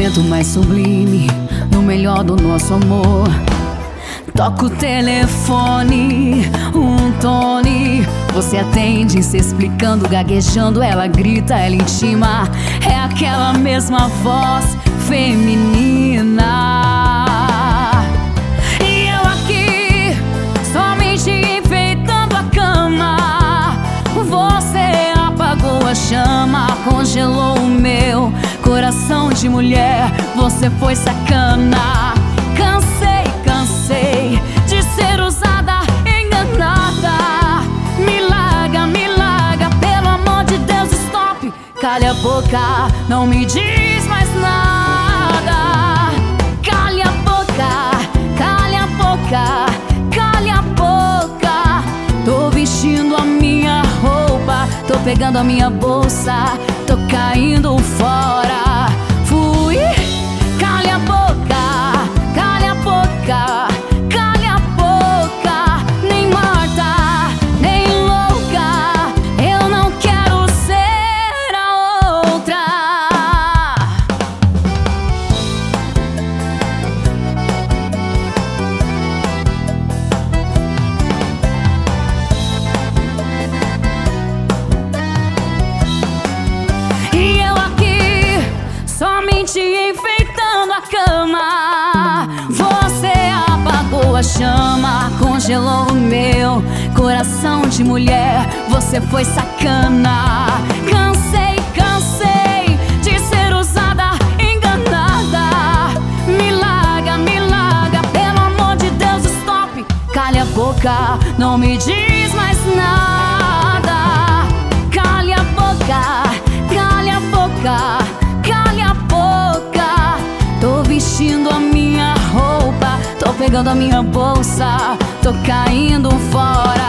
momento mais sublime, no melhor do nosso amor. Toca o telefone, um Tony. Você atende, se explicando, gaguejando. Ela grita, ela intima. É aquela mesma voz feminina. E eu aqui, somente enfeitando a cama. Você apagou a chama, congelou o meu coração de mulher. Você foi sacana. Cansei de ser usada, enganada. Me larga, pelo amor de Deus, stop. Calha a boca, não me diz mais nada. Calha a boca, calha a boca, calha a boca. Tô vestindo a minha roupa, tô pegando a minha bolsa, tô caindo fora. Fui, calha a boca, calha a boca, calha a boca. Nem morta, nem louca, eu não quero ser a outra. E eu aqui, somente enfeitando a cama. Você apagou a chama, congelou o meu coração de mulher. Você foi sacana. Cansei de ser usada, enganada. Me larga, pelo amor de Deus, stop. Calha a boca, não me diz mais nada. Calha a boca, calha a boca, calha a boca. Tô vestindo a minha roupa, tô pegando a minha bolsa, tô caindo fora.